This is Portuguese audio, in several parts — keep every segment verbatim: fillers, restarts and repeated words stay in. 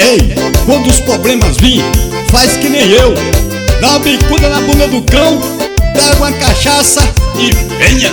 Ei, quando os problemas vêm, faz que nem eu. Dá uma bicuda na bunda do cão, pega uma cachaça e venha.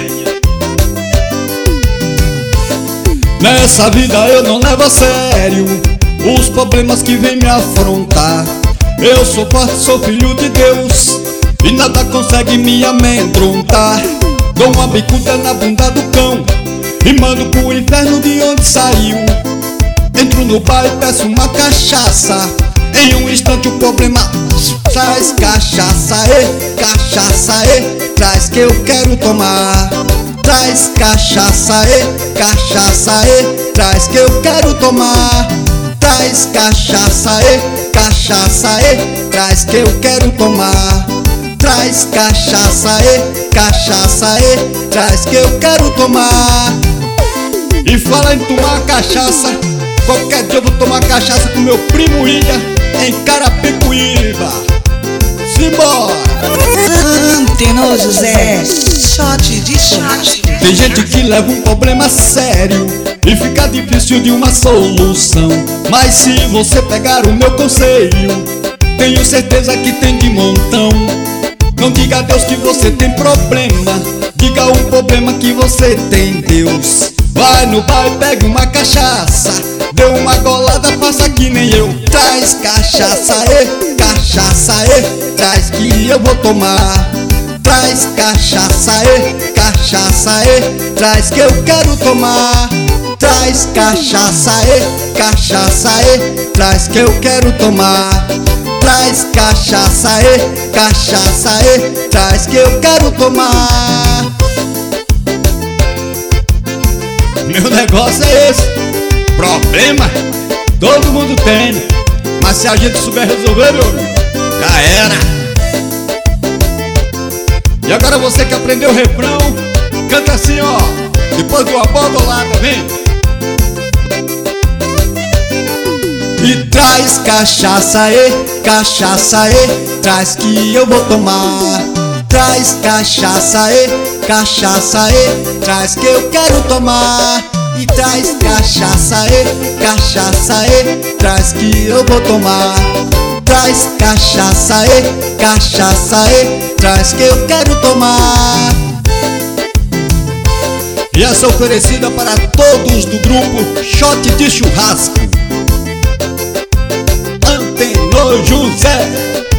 Nessa vida eu não levo a sério os problemas que vêm me afrontar. Eu sou forte, sou filho de Deus, e nada consegue me amedrontar. Dou uma bicuda na bunda do cão e mando pro inferno de onde saiu. Entro no bar e peço uma cachaça. Em um instante o problema traz cachaça, e cachaça, e traz que eu quero tomar. Traz cachaça, e cachaça, e traz que eu quero tomar. Traz cachaça, e cachaça, e traz que eu quero tomar. Traz cachaça, e cachaça, e traz que eu quero tomar. E fala em tomar cachaça, qualquer dia eu vou tomar cachaça com meu primo Ilha em Carapicuíba. Simbora! Antenor José, shot de churrasco. Tem gente que leva um problema sério e fica difícil de uma solução. Mas se você pegar o meu conselho, tenho certeza que tem de montão. Não diga a Deus que você tem problema, diga o problema que você tem, Deus. Vai no bar e pega uma cachaça, deu uma golada, faça que nem eu. Traz cachaça, e cachaça, e traz que eu vou tomar. Traz cachaça, e cachaça, e traz que eu quero tomar. Traz cachaça, e cachaça, e traz que eu quero tomar. Traz cachaça, e cachaça, e traz que eu quero tomar. Meu negócio é esse. Problema todo mundo tem, mas se a gente souber resolver, meu amigo, já era. E agora você que aprendeu o refrão, canta assim, ó, depois de uma boa bolada, vem. E traz cachaça, e cachaça, e traz que eu vou tomar. Traz cachaça, e cachaça, e traz que eu quero tomar. E traz cachaça, e cachaça, e traz que eu vou tomar. Traz cachaça, e cachaça, e traz que eu quero tomar. E essa oferecida para todos do grupo Shot de Churrasco. Antenor José.